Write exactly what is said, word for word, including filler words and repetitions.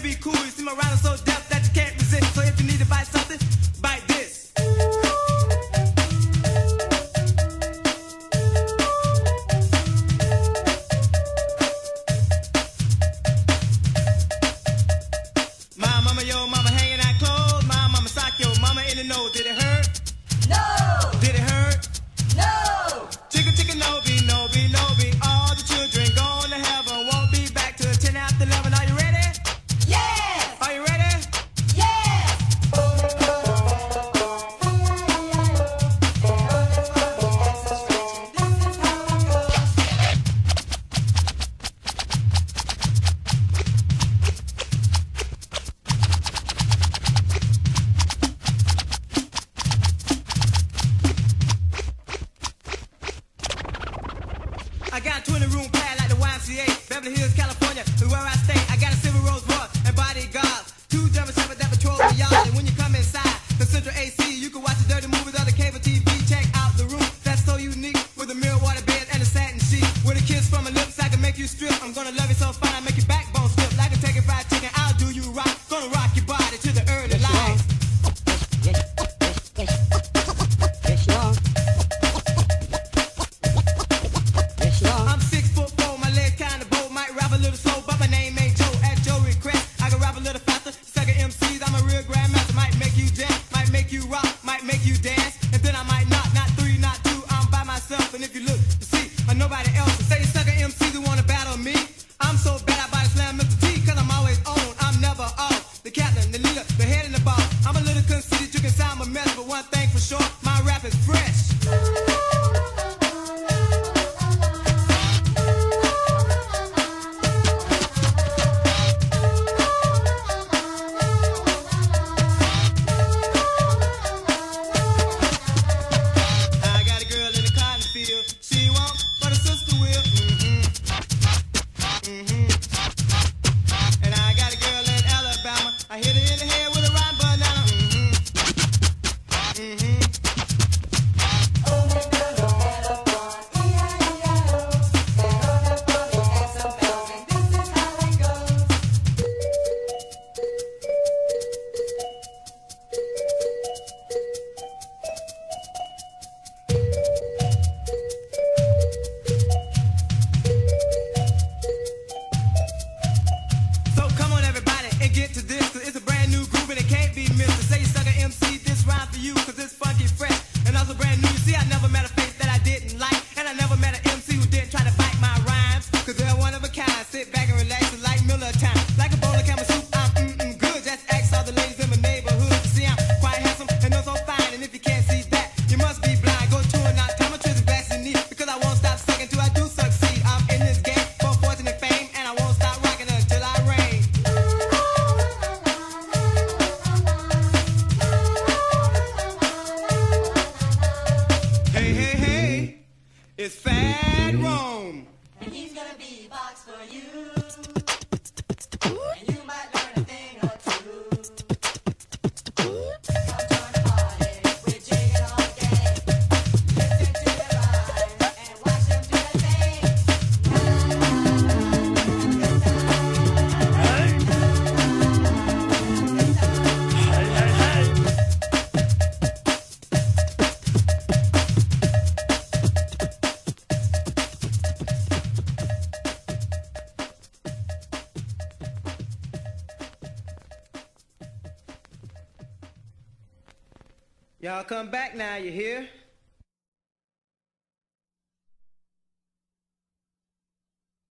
be cool. You see my rhyme is so deaf that you can't resist. So if you need to bite something, bite this. My mama, yo, mama hanging out clothes. My mama sock yo, mama in the nose. Did it hurt? No! Did it hurt? No! Chicken, chicken, no be, no be, no be. All the children going to heaven. Won't be back till ten after eleven. Are you ready? Yes! Are you ready? Yes! I got a twenty room pad like the Y M C A. Beverly Hills, California, is where I stay. I got a silver Rolls Royce and bodyguards. Two German shepherds that patrol the yard. And when you come inside the central A C, you can watch the dirty movies on the cable T V. Check out the room that's so unique with a mirror water bed and a satin sheet. With a kiss from my lips, I can make you strip. I'm gonna love you so fine, I make your backbone slip. Like a Kentucky Fried Chicken, I'll do you right. Gonna rock your body to the early light. Yes, yes, yes, you are. Yes, you are. I'm six foot four, my legs kinda bold. Might rap a little slow, but my name ain't Joe. At Joe request, I can rap a little faster. Sucker M Cs, I'm a real grandmaster. Might make you jump, might make you rock, might make you dance. And then I might not, not three, not two. I'm by myself, and if you look, you see, or nobody else. Say sucker M Cs who wanna battle me. I'm so bad, I body slam Mister T, cause I'm always on, I'm never off. The captain, the leader, the head and the boss. I'm a little conceited, you can sound a mess, but one thing for sure, my rap is fresh. I got a girl in the cotton field. She won't, but her sister will. Mm-hmm. Mm-hmm. And I got a girl in Alabama. I hit her in the head with a rotten banana. Mm-hmm. Mm-hmm. So come on everybody and get to this, cause it's a brand new groove and it can't be missed. To say sucker M C, this rhyme for you, cause it's funky, fresh, and also brand new. You see, I never met a face that I didn't like, and I never met an M C who didn't try to bite my rhymes, cause they're one of a kind. Sit back and relax, it's like Miller time. Like a bowl of camel soup, I'm mm-mm good. Just ask all the ladies in my neighborhood. You see, I'm quite handsome and know so fine, and if you can't see that, you must be blind. Go to and not tell my tricks and backs in need, because I won't stop sucking till I do succeed. I'm in this game for fortune and fame, and I won't stop rocking until I reign. Hey, hey, hey, it's Fat Rome. And he's gonna beatbox for you. And you might learn a thing or two. Come join the party, we're jigging all day. Listen to the rhyme and watch them do their thing. Y'all come back now, you hear?